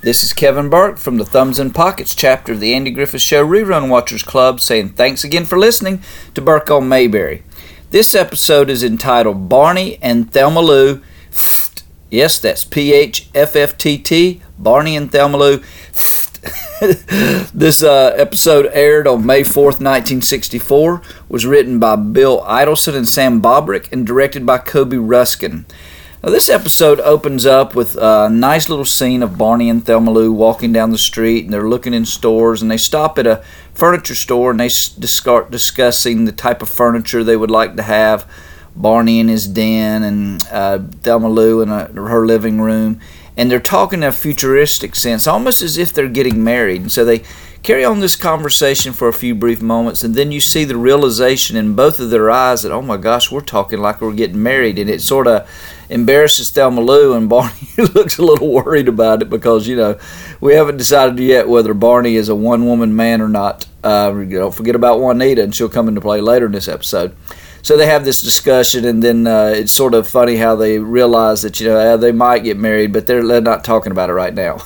This is Kevin Burke from the Thumbs in Pockets chapter of the Andy Griffith Show Rerun Watchers Club saying thanks again for listening to Burke on Mayberry. This episode is entitled Barney and Thelma Lou. Yes, that's P-H-F-F-T-T, Barney and Thelma Lou. This episode aired on May 4th, 1964, was written by Bill Idelson and Sam Bobrick, and directed by Kobe Ruskin. Now, this episode opens up with a nice little scene of Barney and Thelma Lou walking down the street, and they're looking in stores, and they stop at a furniture store, and they start discussing the type of furniture they would like to have. Barney in his den, and Thelma Lou in her living room. And they're talking in a futuristic sense, almost as if they're getting married. And so they carry on this conversation for a few brief moments, and then you see the realization in both of their eyes that, oh my gosh, we're talking like we're getting married. And it sort of embarrasses Thelma Lou, and Barney looks a little worried about it because, we haven't decided yet whether Barney is a one-woman man or not. Don't forget about Juanita, and she'll come into play later in this episode. So they have this discussion, and then it's sort of funny how they realize that, they might get married, but they're not talking about it right now.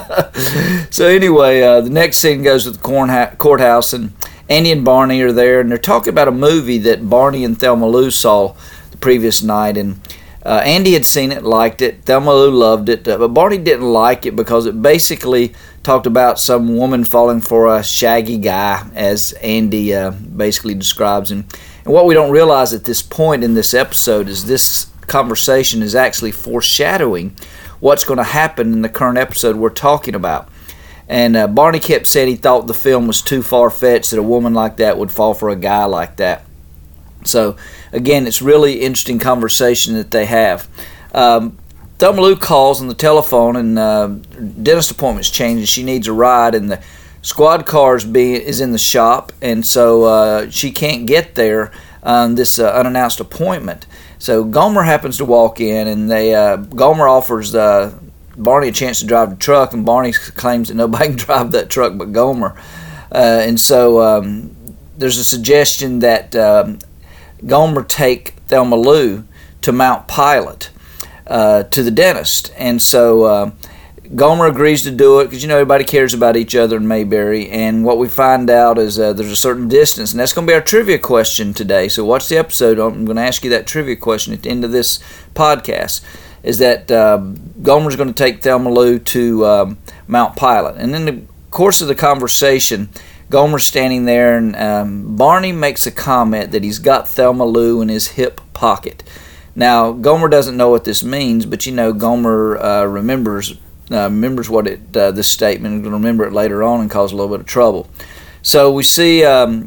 So anyway, the next scene goes to the courthouse, and Andy and Barney are there, and they're talking about a movie that Barney and Thelma Lou saw the previous night, and Andy had seen it, liked it. Thelma Lou loved it, but Barney didn't like it because it basically talked about some woman falling for a shaggy guy, as Andy basically describes him. And what we don't realize at this point in this episode is this conversation is actually foreshadowing what's going to happen in the current episode we're talking about. And Barney kept saying he thought the film was too far-fetched that a woman like that would fall for a guy like that. So, again, it's really interesting conversation that they have. Thelma Lou calls on the telephone, and dentist appointment's changed, and she needs a ride, and the squad car is in the shop, and so she can't get there on this unannounced appointment. So Gomer happens to walk in, and Gomer offers Barney a chance to drive the truck, and Barney claims that nobody can drive that truck but Gomer. And so there's a suggestion that Gomer take Thelma Lou to Mount Pilot to the dentist. And so Gomer agrees to do it because, everybody cares about each other in Mayberry. And what we find out is there's a certain distance, and that's going to be our trivia question today. So watch the episode. I'm going to ask you that trivia question at the end of this podcast, is that Gomer's going to take Thelma Lou to Mount Pilot. And in the course of the conversation, Gomer's standing there, and Barney makes a comment that he's got Thelma Lou in his hip pocket. Now, Gomer doesn't know what this means, but Gomer remembers what this statement, and going to remember it later on and cause a little bit of trouble. So we see a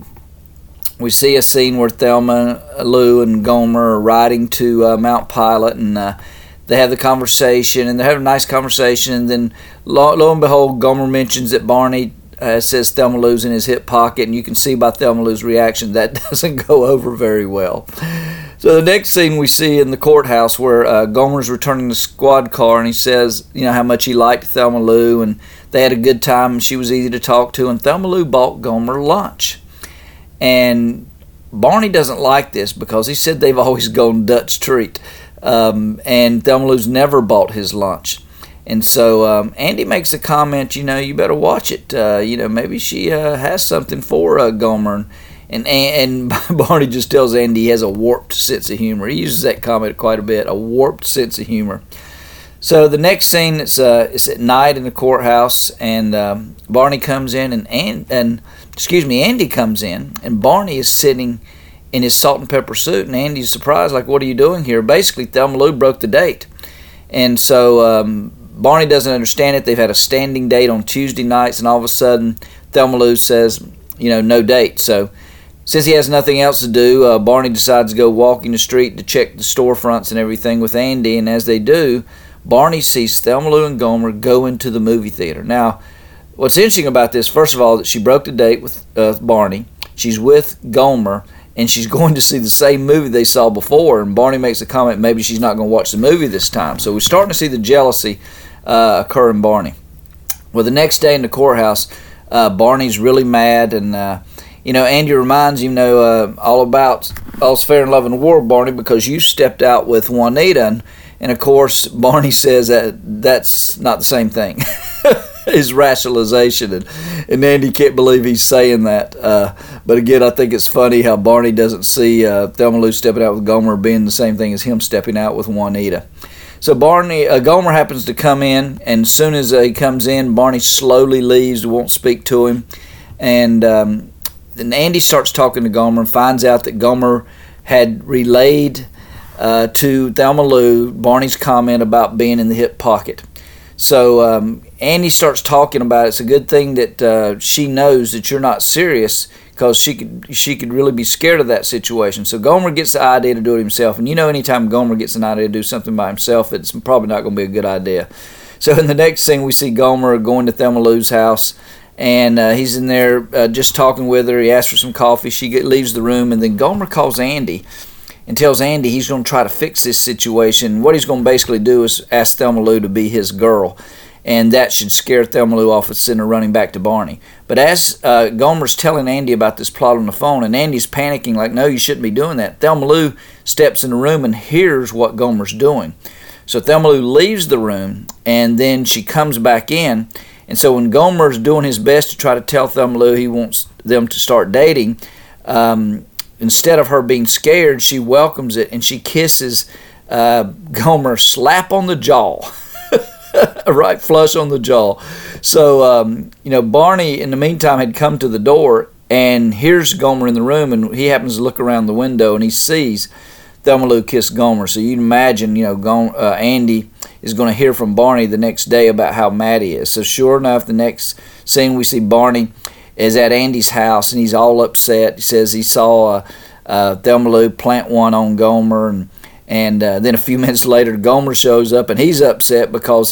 scene where Thelma Lou and Gomer are riding to Mount Pilot, and they have the conversation, and they have a nice conversation, and then lo and behold, Gomer mentions that Barney says Thelma Lou's in his hip pocket, and you can see by Thelma Lou's reaction that doesn't go over very well. So the next scene we see in the courthouse where Gomer's returning the squad car, and he says, how much he liked Thelma Lou, and they had a good time, and she was easy to talk to, and Thelma Lou bought Gomer lunch. And Barney doesn't like this because he said they've always gone Dutch treat, and Thelma Lou's never bought his lunch. And so Andy makes a comment, you better watch it. Maybe she has something for Gomer. And Barney just tells Andy he has a warped sense of humor. He uses that comment quite a bit, a warped sense of humor. So the next scene, it's at night in the courthouse, and Barney comes in, and Andy comes in, and Barney is sitting in his salt and pepper suit, and Andy's surprised, like, what are you doing here? Basically, Thelma Lou broke the date. And so Barney doesn't understand it. They've had a standing date on Tuesday nights, and all of a sudden, Thelma Lou says, no date. So since he has nothing else to do, Barney decides to go walking the street to check the storefronts and everything with Andy, and as they do, Barney sees Thelma Lou and Gomer go into the movie theater. Now, what's interesting about this, first of all, that she broke the date with Barney. She's with Gomer, and she's going to see the same movie they saw before, and Barney makes a comment, maybe she's not going to watch the movie this time. So we're starting to see the jealousy occur in Barney. Well, the next day in the courthouse, Barney's really mad, and Andy reminds him, all about All's Fair in Love and War, Barney, because you stepped out with Juanita, And of course, Barney says that that's not the same thing. His rationalization, and Andy can't believe he's saying that. But again, I think it's funny how Barney doesn't see Thelma Lou stepping out with Gomer being the same thing as him stepping out with Juanita. So Gomer happens to come in, and as soon as he comes in, Barney slowly leaves, won't speak to him, and then Andy starts talking to Gomer and finds out that Gomer had relayed to Thelma Lou Barney's comment about being in the hip pocket. So Andy starts talking about it's a good thing that she knows that you're not serious, because she could really be scared of that situation. So Gomer gets the idea to do it himself, and anytime Gomer gets an idea to do something by himself, it's probably not going to be a good idea. So in the next scene, we see Gomer going to Thelma Lou's house, and he's in there just talking with her. He asks for some coffee. She leaves the room, and then Gomer calls Andy and tells Andy he's going to try to fix this situation. What he's going to basically do is ask Thelma Lou to be his girl, and that should scare Thelma Lou off and send her running back to Barney. But as Gomer's telling Andy about this plot on the phone, and Andy's panicking like, no, you shouldn't be doing that, Thelma Lou steps in the room and hears what Gomer's doing. So Thelma Lou leaves the room, and then she comes back in. And so when Gomer's doing his best to try to tell Thelma Lou he wants them to start dating, instead of her being scared, she welcomes it, and she kisses Gomer slap on the jaw. Right flush on the jaw. So, Barney, in the meantime, had come to the door and hears Gomer in the room, and he happens to look around the window, and he sees Thelma Lou kiss Gomer. So you can imagine, Andy is going to hear from Barney the next day about how mad he is. So sure enough, the next scene we see Barney is at Andy's house, and he's all upset. He says he saw Thelma Lou plant one on Gomer, and then a few minutes later, Gomer shows up, and he's upset because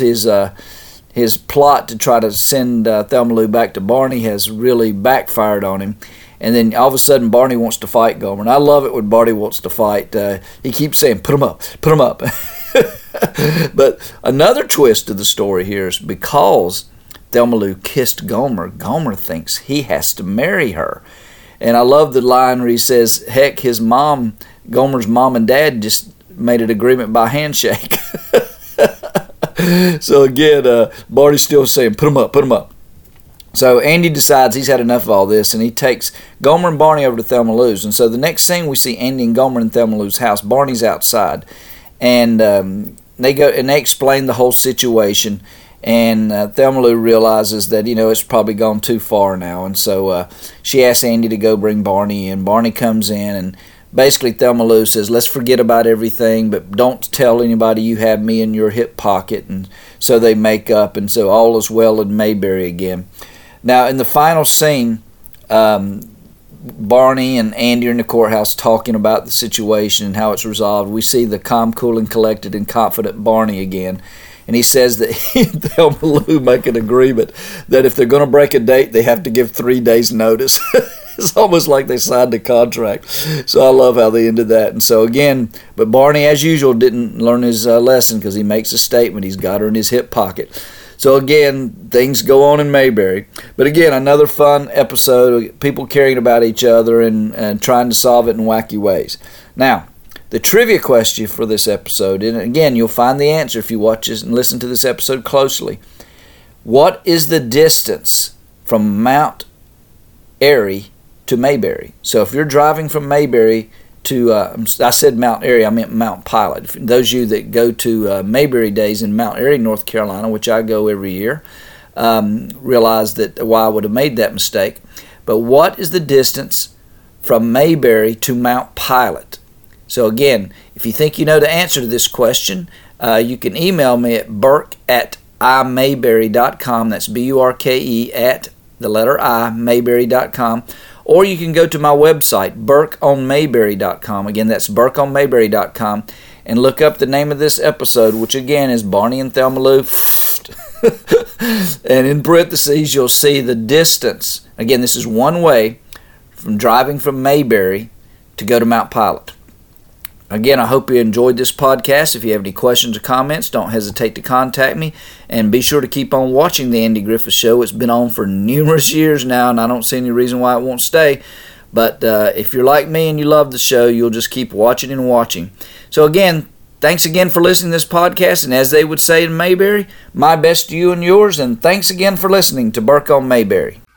his plot to try to send Thelma Lou back to Barney has really backfired on him. And then all of a sudden, Barney wants to fight Gomer. And I love it when Barney wants to fight. He keeps saying, put him up, put him up. But another twist to the story here is because Thelma Lou kissed Gomer, Gomer thinks he has to marry her. And I love the line where he says, heck, Gomer's mom and dad just made an agreement by handshake. So again, Barney's still saying, put him up, put him up. So Andy decides he's had enough of all this, and he takes Gomer and Barney over to Thelma Lou's. And so the next scene we see Andy and Gomer in Thelma Lou's house. Barney's outside, and they go and they explain the whole situation. And Thelma Lou realizes that it's probably gone too far now, and so she asks Andy to go bring Barney in. Barney comes in, and basically Thelma Lou says, let's forget about everything, but don't tell anybody you have me in your hip pocket. And so they make up, and so all is well in Mayberry again. Now, in the final scene, Barney and Andy are in the courthouse talking about the situation and how it's resolved. We see the calm, cool, and collected and confident Barney again. And he says that he and Thelma Lou make an agreement that if they're going to break a date, they have to give 3 days' notice. It's almost like they signed a contract. So I love how they ended that. And so again, but Barney, as usual, didn't learn his lesson because he makes a statement. He's got her in his hip pocket. So again, things go on in Mayberry. But again, another fun episode of people caring about each other and trying to solve it in wacky ways. Now, the trivia question for this episode, and again, you'll find the answer if you watch this and listen to this episode closely. What is the distance from Mount Airy to Mayberry? So if you're driving from Mayberry to, I said Mount Airy, I meant Mount Pilot. For those of you that go to Mayberry Days in Mount Airy, North Carolina, which I go every year, realize that why I would have made that mistake. But what is the distance from Mayberry to Mount Pilot? So again, if you think you know the answer to this question, you can email me at burke@imayberry.com. That's BURKE at the letter I, mayberry.com. Or you can go to my website, burkeonmayberry.com. Again, that's burkeonmayberry.com. And look up the name of this episode, which again is Barney and Thelma Lou. And in parentheses, you'll see the distance. Again, this is one way from driving from Mayberry to go to Mount Pilot. Again, I hope you enjoyed this podcast. If you have any questions or comments, don't hesitate to contact me. And be sure to keep on watching The Andy Griffith Show. It's been on for numerous years now, and I don't see any reason why it won't stay. But if you're like me and you love the show, you'll just keep watching and watching. So again, Thanks again for listening to this podcast, and as they would say in Mayberry, my best to you and yours, and thanks again for listening to Burke on Mayberry.